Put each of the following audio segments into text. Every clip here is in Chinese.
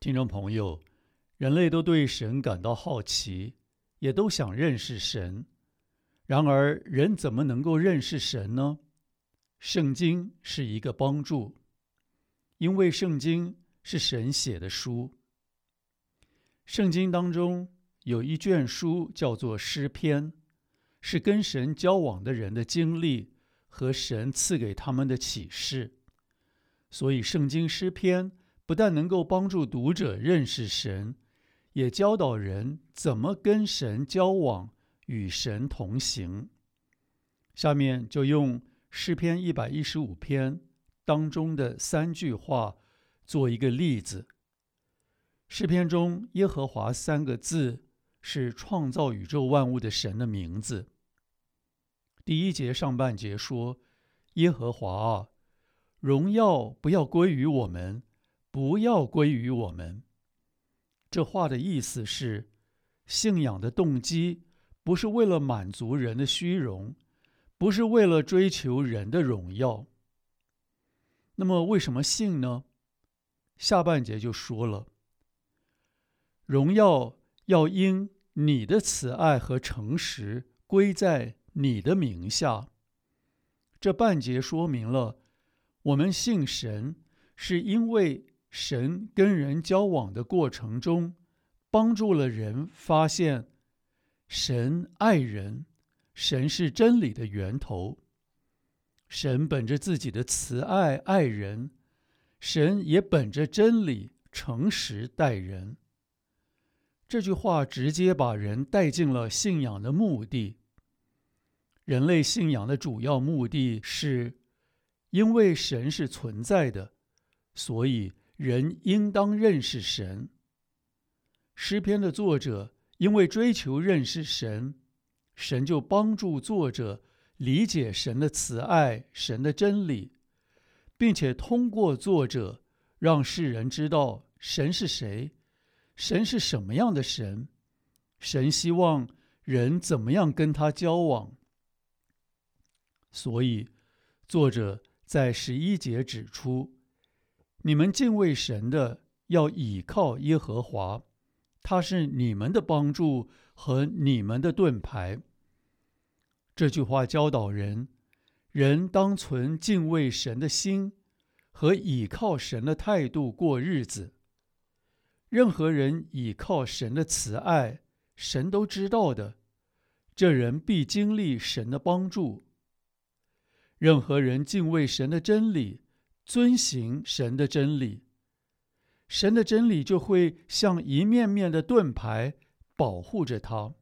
听众朋友，人类都对神感到好奇，也都想认识神。然而，人怎么能够认识神呢？圣经是一个帮助，因为圣经是神写的书。圣经当中有一卷书叫做诗篇，是跟神交往的人的经历和神赐给他们的启示。所以圣经诗篇不但能够帮助读者认识神，也教导人怎么跟神交往，与神同行。下面就用诗篇115篇当中的3句话做一个例子。诗篇中耶和华3个字是创造宇宙万物的神的名字。第1节上半节说，耶和华啊，荣耀不要归于我们，不要归于我们。这话的意思是，信仰的动机不是为了满足人的虚荣，不是为了追求人的荣耀。那么为什么信呢？下半节就说了，荣耀要因你的慈爱和诚实归在你的名下。这半节说明了，我们信神是因为神跟人交往的过程中，帮助了人发现神爱人，神是真理的源头。神本着自己的慈爱爱人，神也本着真理诚实待人。这句话直接把人带进了信仰的目的。人类信仰的主要目的是，因为神是存在的，所以人应当认识神。诗篇的作者因为追求认识神，神就帮助作者理解神的慈爱、神的真理，并且通过作者让世人知道神是谁，神是什么样的神，神希望人怎么样跟他交往。所以作者在11节指出，你们敬畏神的要倚靠耶和华，他是你们的帮助和你们的盾牌。这句话教导人，人当存敬畏神的心和倚靠神的态度过日子。任何人倚靠神的慈爱，神都知道的，这人必经历神的帮助。任何人敬畏神的真理，遵行神的真理，神的真理就会像一面面的盾牌保护着他。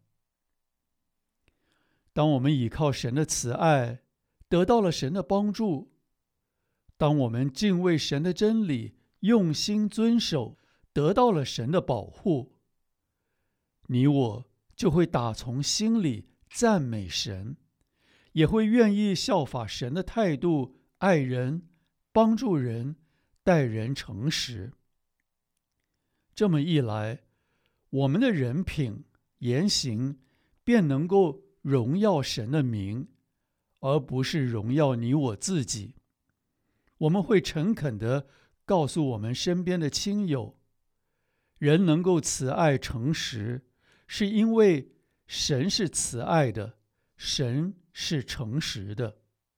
当我们倚靠神的慈爱，得到了神的帮助；当我们敬畏神的真理，用心遵守，得到了神的保护，你我就会打从心里赞美神，也会愿意效法神的态度，爱人，帮助人，待人诚实。这么一来，我们的人品、言行便能够荣耀神的名，而不是荣耀你我自己。我们会诚恳地告诉我们身边的亲友，人能够慈爱诚实，是因为神是慈爱的，神是诚实的。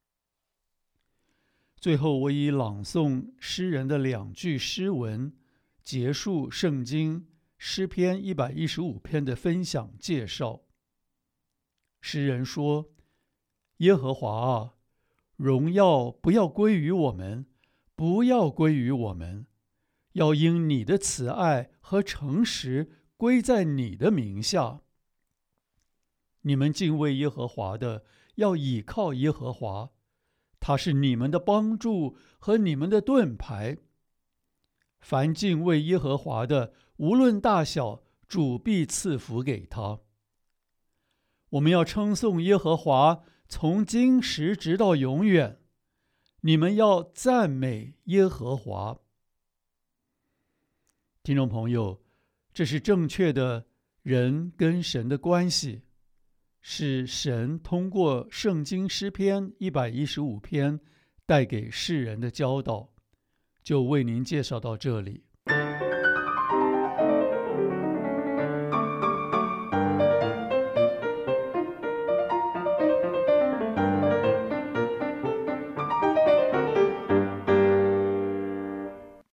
最后，我以朗诵诗人的2句诗文结束圣经诗篇115篇的分享介绍。诗人说，耶和华啊，荣耀不要归于我们，不要归于我们，要因你的慈爱和诚实归在你的名下。你们敬畏耶和华的，要倚靠耶和华，他是你们的帮助和你们的盾牌。凡敬畏耶和华的，无论大小，主必赐福给他。我们要称颂耶和华，从今时直到永远。你们要赞美耶和华。听众朋友，这是正确的人跟神的关系，是神通过圣经诗篇115篇带给世人的教导。就为您介绍到这里。